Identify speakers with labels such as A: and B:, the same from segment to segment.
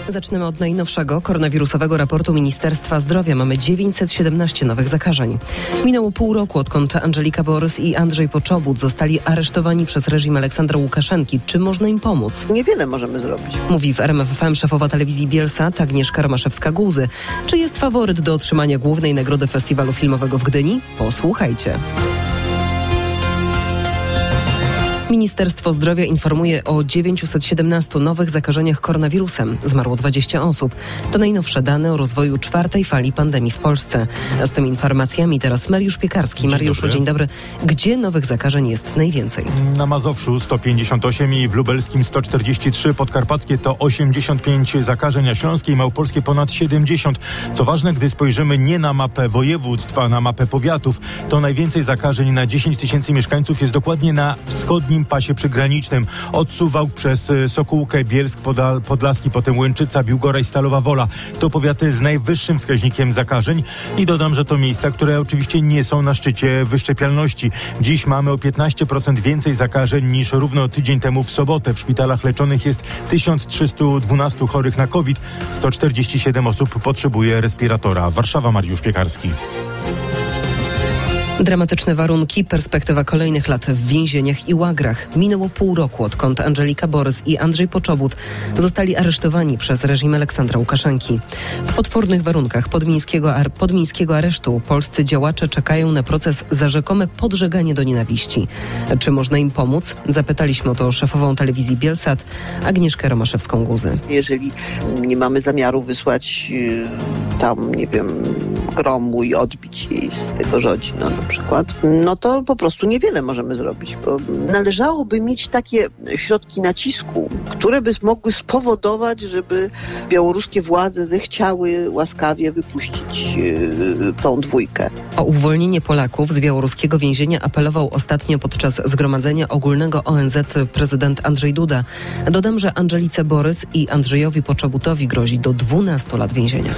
A: Zaczniemy od najnowszego koronawirusowego raportu Ministerstwa Zdrowia. Mamy 917 nowych zakażeń. Minęło pół roku, odkąd Angelika Borys i Andrzej Poczobut zostali aresztowani przez reżim Aleksandra Łukaszenki. Czy można im pomóc?
B: Niewiele możemy zrobić.
A: Mówi w RMF FM szefowa telewizji Bielsat Agnieszka Romaszewska-Guzy. Czy jest faworyt do otrzymania głównej nagrody Festiwalu Filmowego w Gdyni? Posłuchajcie. Ministerstwo Zdrowia informuje o 917 nowych zakażeniach koronawirusem. Zmarło 20 osób. To najnowsze dane o rozwoju czwartej fali pandemii w Polsce. A z tymi informacjami teraz Mariusz Piekarski. Mariuszu, dzień dobry. Gdzie nowych zakażeń jest najwięcej?
C: Na Mazowszu 158 i w Lubelskim 143. Podkarpackie to 85 zakażeń, a śląskie i małopolskie ponad 70. Co ważne, gdy spojrzymy nie na mapę województw, a na mapę powiatów, to najwięcej zakażeń na 10 tysięcy mieszkańców jest dokładnie na wschodnim pasie przygranicznym. Od Suwałk przez Sokółkę, Bielsk, Podlaski, potem Łęczyca, Biłgoraj, Stalowa Wola. To powiaty z najwyższym wskaźnikiem zakażeń i dodam, że to miejsca, które oczywiście nie są na szczycie wyszczepialności. Dziś mamy o 15% więcej zakażeń niż równo tydzień temu w sobotę. W szpitalach leczonych jest 1312 chorych na COVID. 147 osób potrzebuje respiratora. Warszawa, Mariusz Piekarski.
A: Dramatyczne warunki, perspektywa kolejnych lat w więzieniach i łagrach. Minęło pół roku, odkąd Angelika Borys i Andrzej Poczobut zostali aresztowani przez reżim Aleksandra Łukaszenki. W potwornych warunkach podmiejskiego aresztu polscy działacze czekają na proces za rzekome podżeganie do nienawiści. Czy można im pomóc? Zapytaliśmy o to szefową telewizji Bielsat Agnieszkę Romaszewską-Guzy.
B: Jeżeli nie mamy zamiaru wysłać tam, nie wiem, gromu i odbić jej z tego Żodzina na przykład, no to po prostu niewiele możemy zrobić, bo należałoby mieć takie środki nacisku, które by mogły spowodować, żeby białoruskie władze zechciały łaskawie wypuścić tą dwójkę.
A: O uwolnienie Polaków z białoruskiego więzienia apelował ostatnio podczas Zgromadzenia Ogólnego ONZ prezydent Andrzej Duda. Dodam, że Angelice Borys i Andrzejowi Poczobutowi grozi do 12 lat więzienia.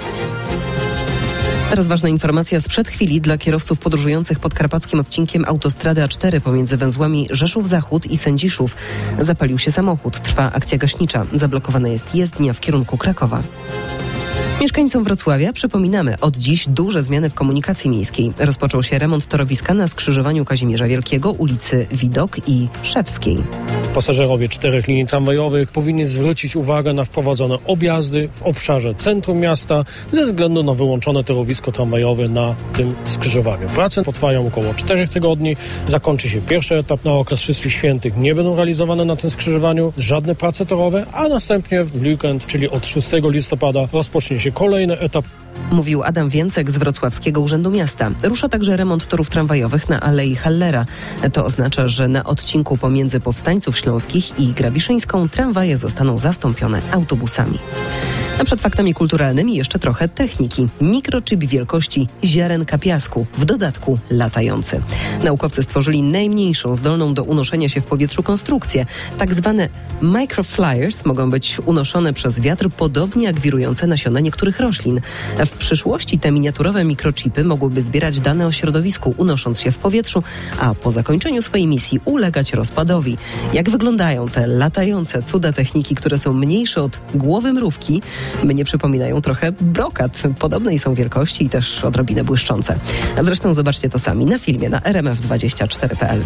A: Teraz ważna informacja sprzed chwili dla kierowców podróżujących podkarpackim odcinkiem autostrady A4 pomiędzy węzłami Rzeszów Zachód i Sędziszów. Zapalił się samochód. Trwa akcja gaśnicza. Zablokowana jest jezdnia w kierunku Krakowa. Mieszkańcom Wrocławia przypominamy, od dziś duże zmiany w komunikacji miejskiej. Rozpoczął się remont torowiska na skrzyżowaniu Kazimierza Wielkiego, ulicy Widok i Szewskiej.
D: Pasażerowie 4 linii tramwajowych powinni zwrócić uwagę na wprowadzone objazdy w obszarze centrum miasta ze względu na wyłączone torowisko tramwajowe na tym skrzyżowaniu. Prace potrwają około 4 tygodni. Zakończy się pierwszy etap. Na okres Wszystkich Świętych nie będą realizowane na tym skrzyżowaniu żadne prace torowe, a następnie w weekend, czyli od 6 listopada rozpocznie się kolejny etap.
A: Mówił Adam Więcek z Wrocławskiego Urzędu Miasta. Rusza także remont torów tramwajowych na Alei Hallera. To oznacza, że na odcinku pomiędzy Powstańców Śląskich i Grabiszyńską tramwaje zostaną zastąpione autobusami. A przed faktami kulturalnymi jeszcze trochę techniki. Mikrochip wielkości ziarenka piasku, w dodatku latający. Naukowcy stworzyli najmniejszą, zdolną do unoszenia się w powietrzu konstrukcję. Tak zwane microflyers mogą być unoszone przez wiatr, podobnie jak wirujące nasiona niektórych roślin. W przyszłości te miniaturowe mikrochipy mogłyby zbierać dane o środowisku, unosząc się w powietrzu, a po zakończeniu swojej misji ulegać rozpadowi. Jak wyglądają te latające cuda techniki, które są mniejsze od głowy mrówki? Mnie przypominają trochę brokat. Podobnej są wielkości i też odrobinę błyszczące. A zresztą zobaczcie to sami na filmie na rmf24.pl.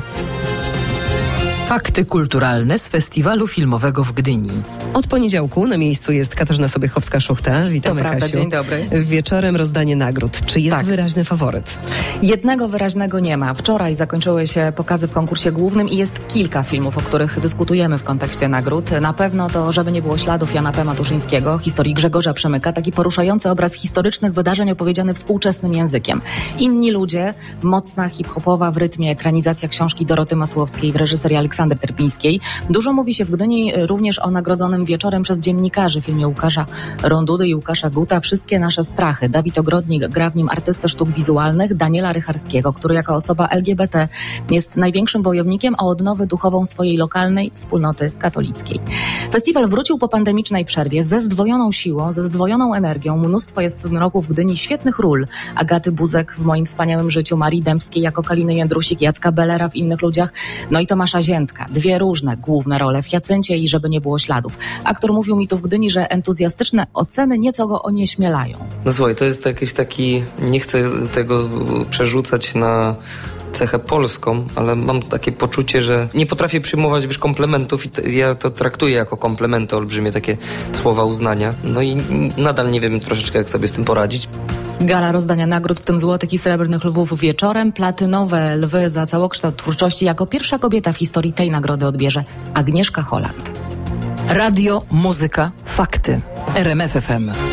E: Fakty kulturalne z Festiwalu Filmowego w Gdyni.
A: Od poniedziałku na miejscu jest Katarzyna Sobiechowska-Szuchta. Witamy,
F: to prawda,
A: Kasiu.
F: dzień dobry.
A: Wieczorem rozdanie nagród. Czy jest wyraźny faworyt?
F: Jednego wyraźnego nie ma. Wczoraj zakończyły się pokazy w konkursie głównym i jest kilka filmów, o których dyskutujemy w kontekście nagród. Na pewno to Żeby nie było śladów Jana P. Matuszyńskiego, historii Grzegorza Przemyka, taki poruszający obraz historycznych wydarzeń opowiedziany współczesnym językiem. Inni ludzie, mocna hip-hopowa w rytmie ekranizacja książki Doroty Masłowskiej w reżyserii Aleksandry Terpińskiej. Dużo mówi się w Gdyni również o nagrodzonym wieczorem przez dziennikarzy filmie Łukasza Rondudy i Łukasza Guta Wszystkie nasze strachy. Dawid Ogrodnik gra w nim artystę sztuk wizualnych Daniela Rycharskiego, który jako osoba LGBT jest największym wojownikiem o odnowę duchową swojej lokalnej wspólnoty katolickiej. Festiwal wrócił po pandemicznej przerwie ze zdwojoną siłą, ze zdwojoną energią. Mnóstwo jest w tym roku w Gdyni świetnych ról. Agaty Buzek w Moim wspaniałym życiu, Marii Dębskiej jako Kaliny Jędrusik, Jacka Bellera w Innych ludziach, no i Tomasza Zięty asystentka. 2 różne główne role w Jacyncie i Żeby nie było śladów. Aktor mówił mi tu w Gdyni, że entuzjastyczne oceny nieco go onieśmielają.
G: No słuchaj, to jest jakiś taki, nie chcę tego przerzucać na cechę polską, ale mam takie poczucie, że nie potrafię przyjmować komplementów i ja to traktuję jako komplementy, olbrzymie takie słowa uznania. No i nadal nie wiem troszeczkę, jak sobie z tym poradzić.
F: Gala rozdania nagród, w tym Złotych i Srebrnych Lwów wieczorem. Platynowe lwy za całokształt twórczości jako pierwsza kobieta w historii tej nagrody odbierze Agnieszka Holland.
E: Radio, muzyka, fakty. RMF FM.